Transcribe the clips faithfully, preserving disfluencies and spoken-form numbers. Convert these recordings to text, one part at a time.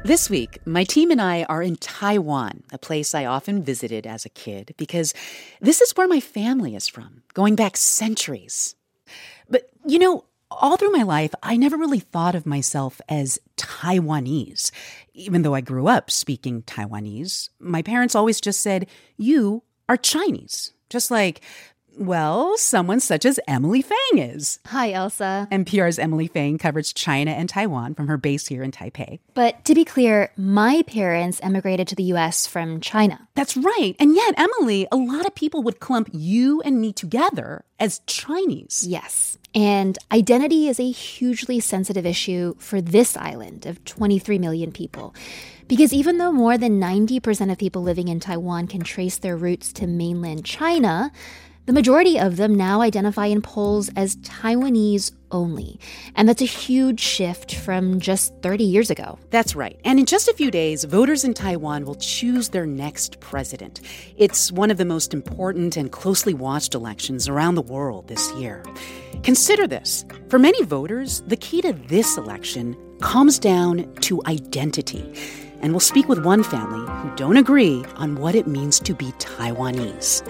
This week, my team and I are in Taiwan, a place I often visited as a kid, because this is where my family is from, going back centuries. But, you know, all through my life, I never really thought of myself as Taiwanese. Even though I grew up speaking Taiwanese, my parents always just said, "You are Chinese." Just like, well, someone such as Emily Feng is. Hi, Elsa. N P R's Emily Feng covers China and Taiwan from her base here in Taipei. But to be clear, my parents emigrated to the U S from China. That's right. And yet, Emily, a lot of people would clump you and me together as Chinese. Yes. And identity is a hugely sensitive issue for this island of twenty-three million people. Because even though more than ninety percent of people living in Taiwan can trace their roots to mainland China, the majority of them now identify in polls as Taiwanese only. And that's a huge shift from just thirty years ago. That's right. And in just a few days, voters in Taiwan will choose their next president. It's one of the most important and closely watched elections around the world this year. Consider this. For many voters, the key to this election comes down to identity. And we'll speak with one family who don't agree on what it means to be Taiwanese.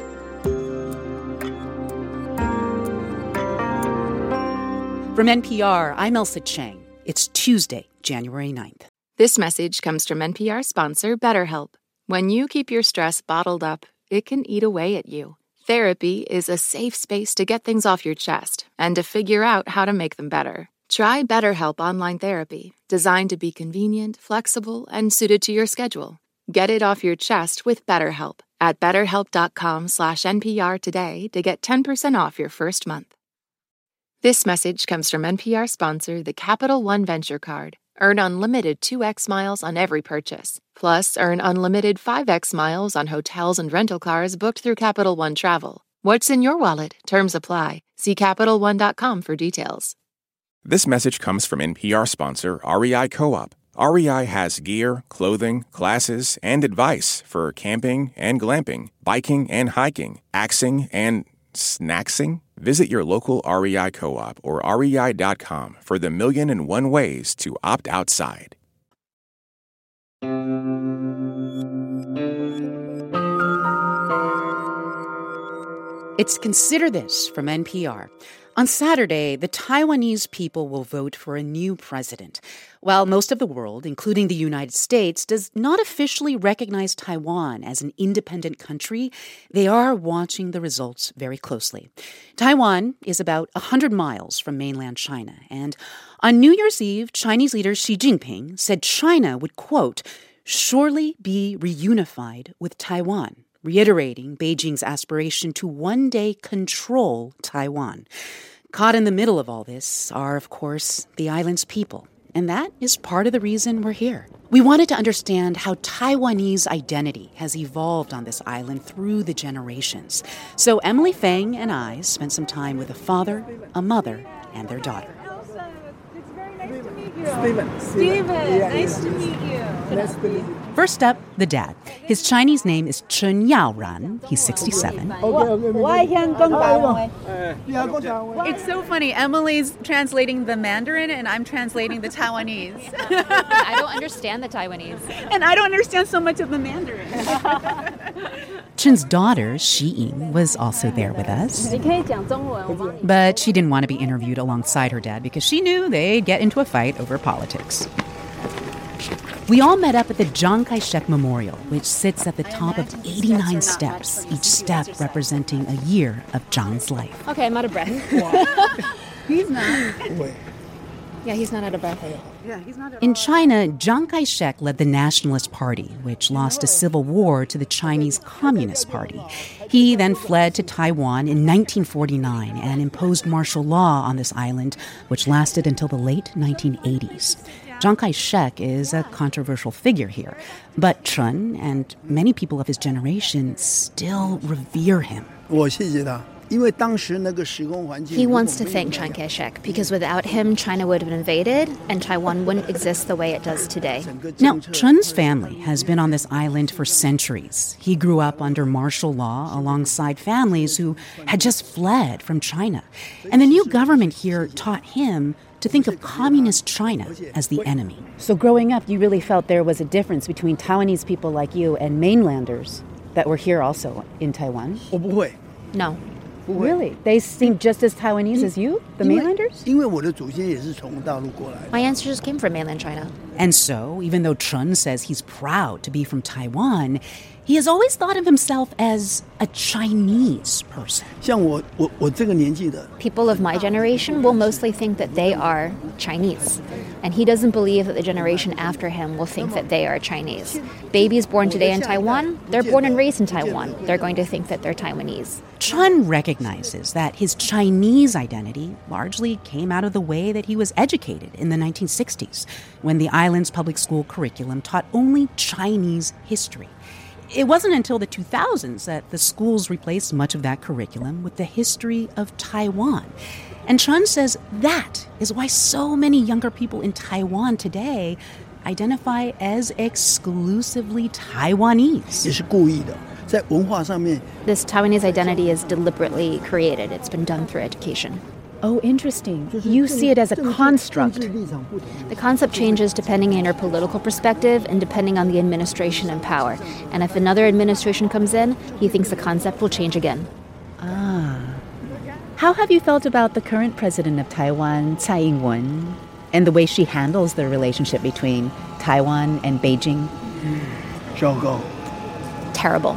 From N P R, I'm Elsa Chang. It's Tuesday, January ninth. This message comes from N P R sponsor BetterHelp. When you keep your stress bottled up, it can eat away at you. Therapy is a safe space to get things off your chest and to figure out how to make them better. Try BetterHelp Online Therapy, designed to be convenient, flexible, and suited to your schedule. Get it off your chest with BetterHelp at betterhelp.com slash NPR today to get ten percent off your first month. This message comes from N P R sponsor, the Capital One Venture Card. Earn unlimited two x miles on every purchase. Plus, earn unlimited five x miles on hotels and rental cars booked through Capital One Travel. What's in your wallet? Terms apply. See Capital One dot com for details. This message comes from N P R sponsor R E I Co-op. R E I has gear, clothing, classes, and advice for camping and glamping, biking and hiking, axing and snacksing. Visit your local R E I Co-op or R E I dot com for the million and one ways to opt outside. It's Consider This from N P R. On Saturday, the Taiwanese people will vote for a new president. While most of the world, including the United States, does not officially recognize Taiwan as an independent country, they are watching the results very closely. Taiwan is about one hundred miles from mainland China, and on New Year's Eve, Chinese leader Xi Jinping said China would, quote, surely be reunified with Taiwan, reiterating Beijing's aspiration to one day control Taiwan. Caught in the middle of all this are, of course, the island's people. And that is part of the reason we're here. We wanted to understand how Taiwanese identity has evolved on this island through the generations. So Emily Feng and I spent some time with a father, a mother, and their daughter. Steven. Steven, nice to meet you. Nice to meet you. First up, the dad. His Chinese name is Chen Yaoran. He's sixty-seven. It's so funny. Emily's translating the Mandarin and I'm translating the Taiwanese. I don't understand the Taiwanese. And I don't understand so much of the Mandarin. Chen's daughter, Xiying, was also there with us. But she didn't want to be interviewed alongside her dad because she knew they'd get into a fight over politics. We all met up at the Chiang Kai-shek Memorial, which sits at the top of eighty-nine steps, each step representing a year of Chiang's life. Okay, I'm out of breath. He's not. Yeah, he's not out of breath. Yeah, he's not at In all. China, Chiang Kai-shek led the Nationalist Party, which lost a civil war to the Chinese Communist Party. He then fled to Taiwan in nineteen forty-nine and imposed martial law on this island, which lasted until the late nineteen eighties. Chiang Kai-shek is a controversial figure here, but Chen and many people of his generation still revere him. He wants to thank Chiang Kai-shek because without him, China would have invaded and Taiwan wouldn't exist the way it does today. Now, Chun's family has been on this island for centuries. He grew up under martial law alongside families who had just fled from China. And the new government here taught him to think of communist China as the enemy. So growing up, you really felt there was a difference between Taiwanese people like you and mainlanders that were here also in Taiwan? No. Really? They seem just as Taiwanese as you, the mainlanders? My ancestors came from mainland China. And so, even though Chun says he's proud to be from Taiwan, he has always thought of himself as a Chinese person. People of my generation will mostly think that they are Chinese. And he doesn't believe that the generation after him will think that they are Chinese. Babies born today in Taiwan, they're born and raised in Taiwan. They're going to think that they're Taiwanese. Chun recognizes that his Chinese identity largely came out of the way that he was educated in the nineteen sixties, when the island's public school curriculum taught only Chinese history. It wasn't until the two thousands that the schools replaced much of that curriculum with the history of Taiwan. And Chun says that is why so many younger people in Taiwan today identify as exclusively Taiwanese. This Taiwanese identity is deliberately created. It's been done through education. Oh, interesting. You see it as a construct. The concept changes depending on your political perspective and depending on the administration in power. And if another administration comes in, he thinks the concept will change again. Ah. How have you felt about the current president of Taiwan, Tsai Ing-wen, and the way she handles the relationship between Taiwan and Beijing? Terrible.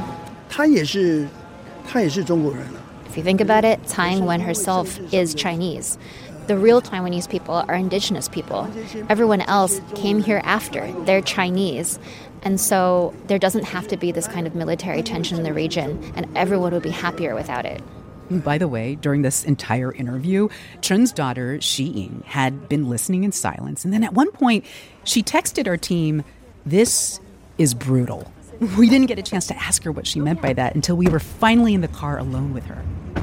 If you think about it, Tsai Ing-wen herself is Chinese. The real Taiwanese people are indigenous people. Everyone else came here after. They're Chinese. And so there doesn't have to be this kind of military tension in the region, and everyone would be happier without it. By the way, during this entire interview, Chun's daughter, Shi-Ying, had been listening in silence. And then at one point, she texted our team, "This is brutal." We didn't get a chance to ask her what she meant by that until we were finally in the car alone with her.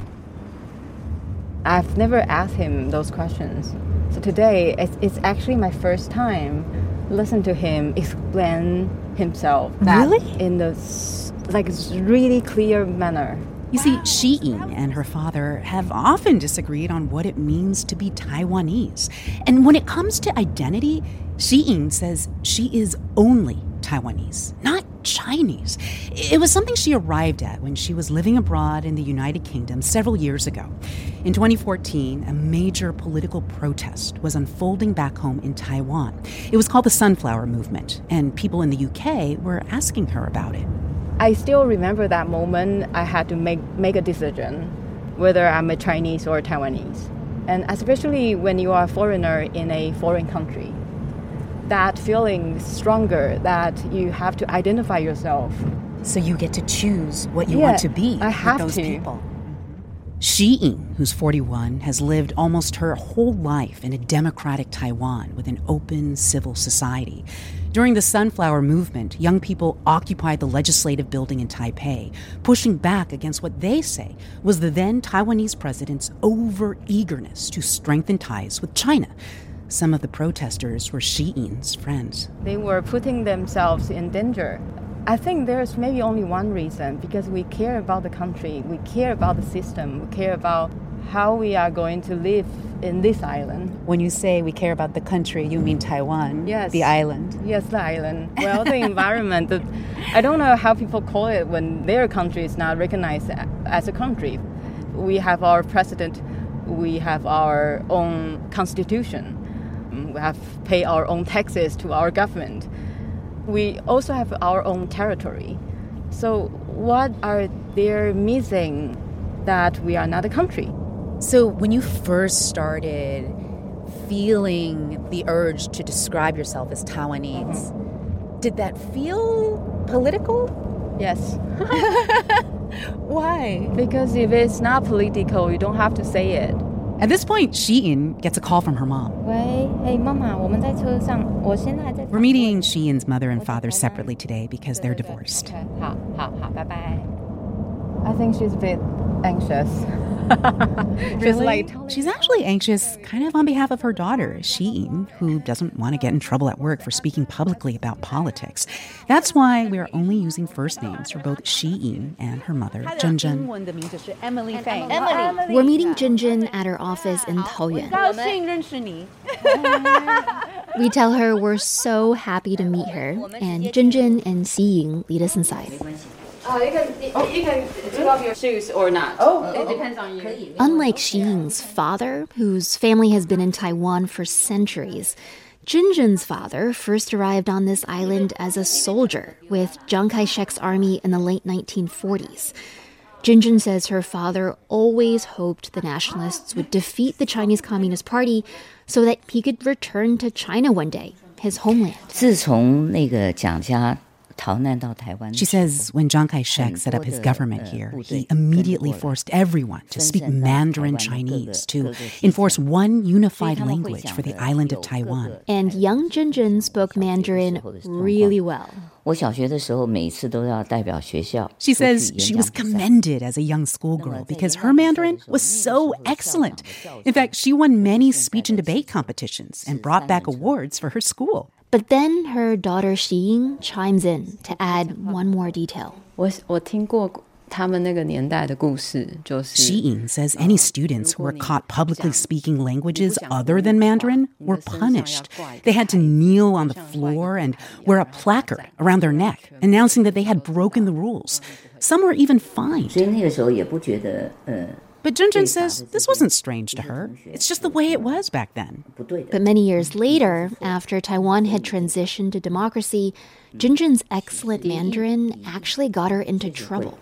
I've never asked him those questions. So today, it's, it's actually my first time listen to him explain himself. That Really? In the like really clear manner. You see, Shi-Ying and her father have often disagreed on what it means to be Taiwanese. And when it comes to identity, Shi-Ying says she is only Taiwanese, not Chinese. It was something she arrived at when she was living abroad in the United Kingdom several years ago. In twenty fourteen, a major political protest was unfolding back home in Taiwan. It was called the Sunflower Movement, and people in the U K were asking her about it. I still remember that moment. I had to make, make a decision whether I'm a Chinese or a Taiwanese. And especially when you are a foreigner in a foreign country, that feeling is stronger, that you have to identify yourself. So you get to choose what you Yeah, want to be I with have those to. people. Shi-Ying, who's forty-one, has lived almost her whole life in a democratic Taiwan with an open civil society. During the Sunflower Movement, young people occupied the legislative building in Taipei, pushing back against what they say was the then Taiwanese president's over-eagerness to strengthen ties with China. Some of the protesters were Shi-Ying's friends. They were putting themselves in danger. I think there's maybe only one reason, because we care about the country, we care about the system, we care about how we are going to live in this island. When you say we care about the country, you mean Taiwan, Yes. the island. Yes, the island. Well, the environment. The, I don't know how people call it when their country is not recognized as a country. We have our president, we have our own constitution, we have to pay our own taxes to our government. We also have our own territory. So what are they missing that we are not a country? So when you first started feeling the urge to describe yourself as Taiwanese, did that feel political? Yes. Why? Because if it's not political, you don't have to say it. At this point, Shi-Ying gets a call from her mom. 喂，嘿，妈妈，我们在车上，我现在还在。 We're meeting Shi-Ying's mother and father separately today because they're divorced. 好好好，拜拜。I think she's a bit anxious. Just like She's actually anxious kind of on behalf of her daughter, Xiyin, who doesn't want to get in trouble at work for speaking publicly about politics. That's why we are only using first names for both Xiyin and her mother, Junjun. Emily Fang. We're meeting Junjun at her office in Taoyuan. We tell her we're so happy to meet her, and Junjun and Xiying lead us inside. Oh, you can, you can take off your shoes or not. Oh, it depends on you. Unlike Xiying's father, whose family has been in Taiwan for centuries, Junjun's father first arrived on this island as a soldier with Chiang Kai-shek's army in the late nineteen forties. Junjun says her father always hoped the nationalists would defeat the Chinese Communist Party so that he could return to China one day, his homeland. 自从那个蒋家 She says when Chiang Kai-shek set up his government here, he immediately forced everyone to speak Mandarin Chinese to enforce one unified language for the island of Taiwan. And young Junjun spoke Mandarin really well. She says she was commended as a young schoolgirl because her Mandarin was so excellent. In fact, she won many speech and debate competitions and brought back awards for her school. But then her daughter Xiyin chimes in to add one more detail. Xiyin says any students who were caught publicly speaking languages other than Mandarin were punished. They had to kneel on the floor and wear a placard around their neck, announcing that they had broken the rules. Some were even fined. But Junjun says this wasn't strange to her. It's just the way it was back then. But many years later, after Taiwan had transitioned to democracy, Junjun's excellent Mandarin actually got her into trouble.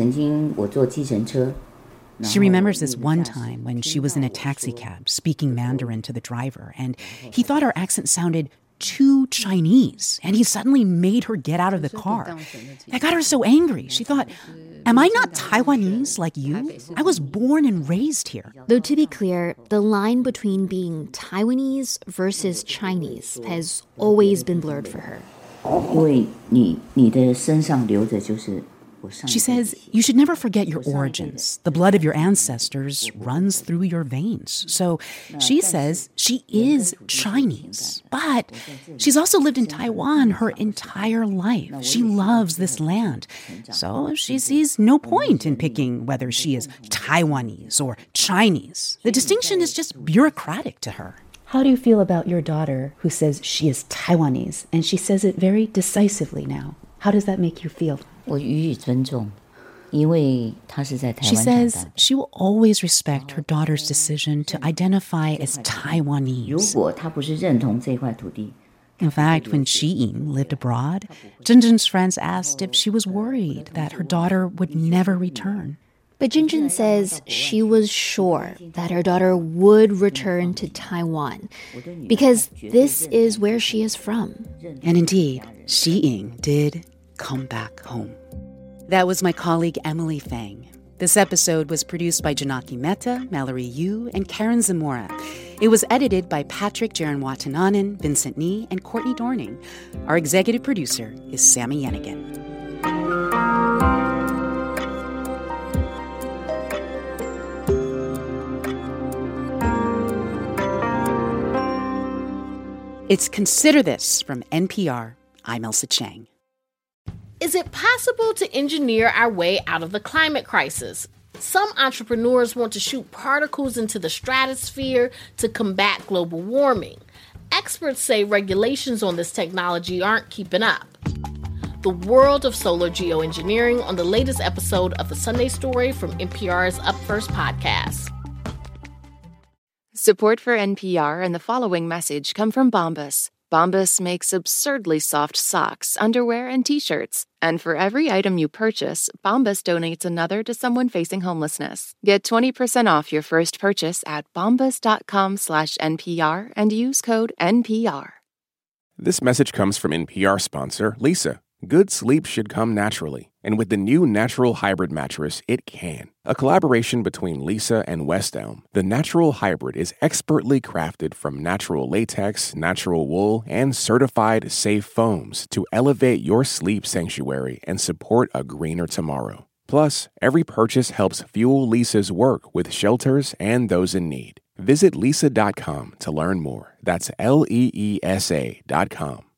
She remembers this one time when she was in a taxi cab speaking Mandarin to the driver, and he thought her accent sounded too Chinese, and he suddenly made her get out of the car. That got her so angry. She thought, am I not Taiwanese like you? I was born and raised here. Though to be clear, the line between being Taiwanese versus Chinese has always been blurred for her. She says, you should never forget your origins. The blood of your ancestors runs through your veins. So she says she is Chinese, but she's also lived in Taiwan her entire life. She loves this land. So she sees no point in picking whether she is Taiwanese or Chinese. The distinction is just bureaucratic to her. How do you feel about your daughter who says she is Taiwanese, and she says it very decisively now? How does that make you feel? She says she will always respect her daughter's decision to identify as Taiwanese. In fact, when Xiyin lived abroad, Junjun's friends asked if she was worried that her daughter would never return. But Junjun says she was sure that her daughter would return to Taiwan because this is where she is from. And indeed, Xiyin did come back home. That was my colleague Emily Fang. This episode was produced by Janaki Mehta, Mallory Yu, and Karen Zamora. It was edited by Patrick Jaron-Watananen, Vincent Nee, and Courtney Dorning. Our executive producer is Sammy Yenigan. It's Consider This from N P R. I'm Elsa Chang. Is it possible to engineer our way out of the climate crisis? Some entrepreneurs want to shoot particles into the stratosphere to combat global warming. Experts say regulations on this technology aren't keeping up. The world of solar geoengineering on the latest episode of The Sunday Story from N P R's Up First podcast. Support for N P R and the following message come from Bombas. Bombas makes absurdly soft socks, underwear, and T-shirts. And for every item you purchase, Bombas donates another to someone facing homelessness. Get twenty percent off your first purchase at bombas.com slash NPR and use code N P R. This message comes from N P R sponsor, Leesa. Good sleep should come naturally. And with the new Natural Hybrid mattress, it can. A collaboration between Leesa and West Elm, the Natural Hybrid is expertly crafted from natural latex, natural wool, and certified safe foams to elevate your sleep sanctuary and support a greener tomorrow. Plus, every purchase helps fuel Lisa's work with shelters and those in need. Visit lisa dot com to learn more. That's L E E S A dot com.